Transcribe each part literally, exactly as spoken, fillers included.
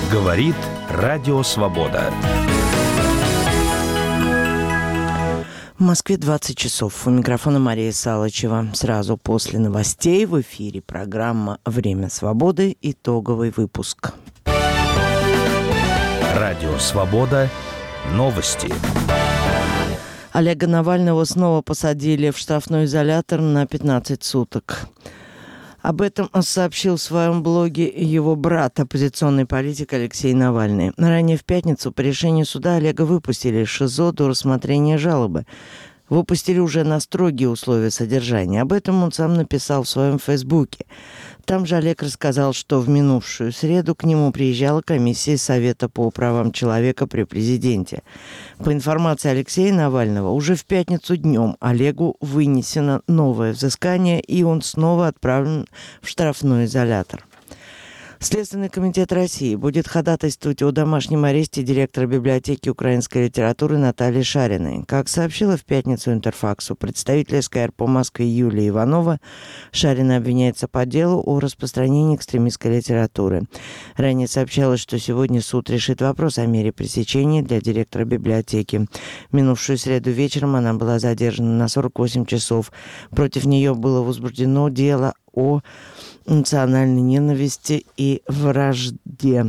Говорит Радио Свобода. В Москве двадцать часов. У микрофона Мария Салычева. Сразу после новостей в эфире программа «Время свободы». Итоговый выпуск. Радио Свобода. Новости. Олега Навального снова посадили в штрафной изолятор на пятнадцать суток. Об этом сообщил в своем блоге его брат, оппозиционный политик Алексей Навальный. Ранее в пятницу по решению суда Олега выпустили из ШИЗО до рассмотрения жалобы. Выпустили уже на строгие условия содержания. Об этом он сам написал в своем фейсбуке. Там же Олег рассказал, что в минувшую среду к нему приезжала комиссия Совета по правам человека при президенте. По информации Алексея Навального, уже в пятницу днем Олегу вынесено новое взыскание, и он снова отправлен в штрафной изолятор. Следственный комитет России будет ходатайствовать о домашнем аресте директора библиотеки украинской литературы Натальи Шариной. Как сообщила в пятницу Интерфаксу представитель СКР по Москве Юлия Иванова, Шарина обвиняется по делу о распространении экстремистской литературы. Ранее сообщалось, что сегодня суд решит вопрос о мере пресечения для директора библиотеки. В минувшую среду вечером она была задержана на сорок восемь часов. Против нее было возбуждено дело о национальной ненависти и вражде.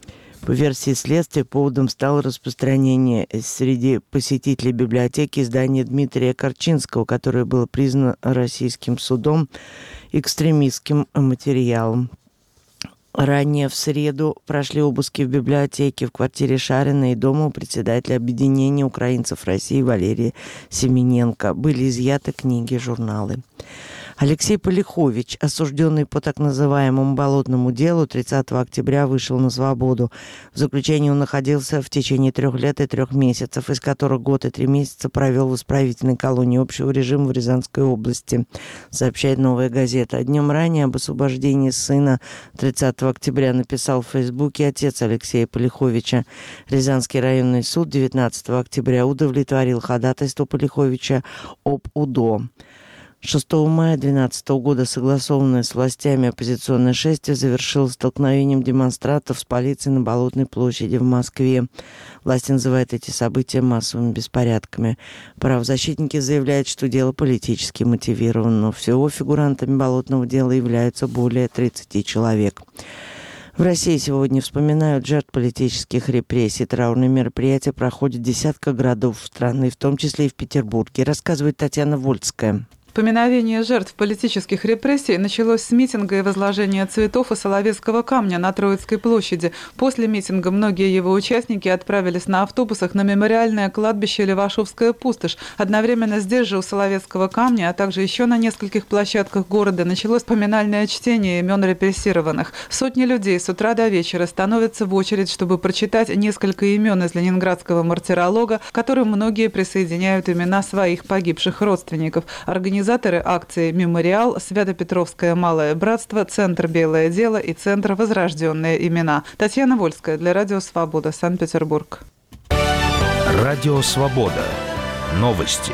По версии следствия, поводом стало распространение среди посетителей библиотеки издания Дмитрия Корчинского, которое было признано российским судом экстремистским материалом. Ранее в среду прошли обыски в библиотеке, в квартире Шарина и дома у председателя Объединения украинцев России Валерия Семененко. Были изъяты книги, журналы. Алексей Полихович, осужденный по так называемому болотному делу, тридцатого октября вышел на свободу. В заключении он находился в течение трех лет и трех месяцев, из которых год и три месяца провел в исправительной колонии общего режима в Рязанской области, сообщает «Новая газета». Днем ранее об освобождении сына тридцатого октября написал в Фейсбуке отец Алексея Полиховича. Рязанский районный суд девятнадцатого октября удовлетворил ходатайство Полиховича об УДО. шестого мая две тысячи двенадцатого года согласованное с властями оппозиционное шествие завершилось столкновением демонстрантов с полицией на Болотной площади в Москве. Власти называют эти события массовыми беспорядками. Правозащитники заявляют, что дело политически мотивировано, но всего фигурантами болотного дела являются более тридцати человек. В России сегодня вспоминают жертв политических репрессий. Траурные мероприятия проходят в десятках городов страны, в том числе и в Петербурге, рассказывает Татьяна Вольская. Поминовение жертв политических репрессий началось с митинга и возложения цветов и Соловецкого камня на Троицкой площади. После митинга многие его участники отправились на автобусах на мемориальное кладбище Левашовская пустошь. Одновременно здесь же у Соловецкого камня, а также еще на нескольких площадках города началось поминальное чтение имен репрессированных. Сотни людей с утра до вечера становятся в очередь, чтобы прочитать несколько имен из ленинградского мартиролога, к которым многие присоединяют имена своих погибших родственников. Организаторы акции «Мемориал», Свято-Петровское малое братство, Центр «Белое дело» и Центр «Возрожденные имена». Татьяна Вольская для Радио Свобода, Санкт-Петербург. Радио Свобода. Новости.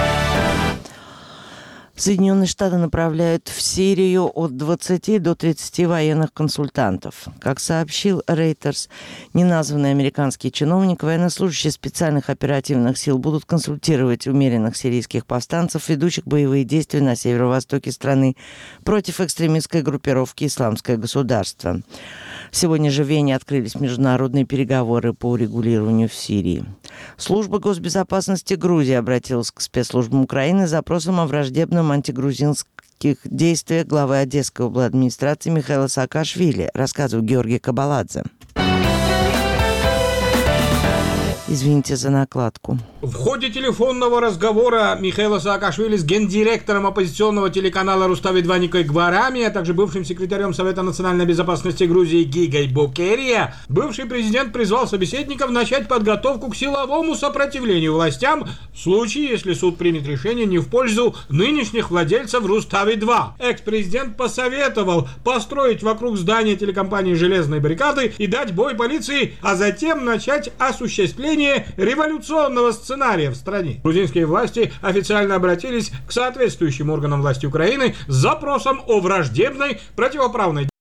Соединенные Штаты направляют в Сирию от двадцати до тридцати военных консультантов. Как сообщил Reuters, неназванный американский чиновник, военнослужащие специальных оперативных сил будут консультировать умеренных сирийских повстанцев, ведущих боевые действия на северо-востоке страны против экстремистской группировки «Исламское государство». Сегодня же в Вене открылись международные переговоры по урегулированию в Сирии. Служба госбезопасности Грузии обратилась к спецслужбам Украины с запросом о враждебном антигрузинских действиях главы Одесской обладминистрации Михаила Саакашвили, рассказывает Георгий Кабаладзе. Извините за накладку. В ходе телефонного разговора Михаила Саакашвили с гендиректором оппозиционного телеканала Рустави два Никой Гварами, а также бывшим секретарем Совета национальной безопасности Грузии Гигой Бокерия, бывший президент призвал собеседников начать подготовку к силовому сопротивлению властям в случае, если суд примет решение не в пользу нынешних владельцев Рустави два. Экс-президент посоветовал построить вокруг здания телекомпании железной баррикады и дать бой полиции, а затем начать осуществление революционного сценария в стране. Грузинские власти официально обратились к соответствующим органам власти Украины с запросом о враждебной противоправной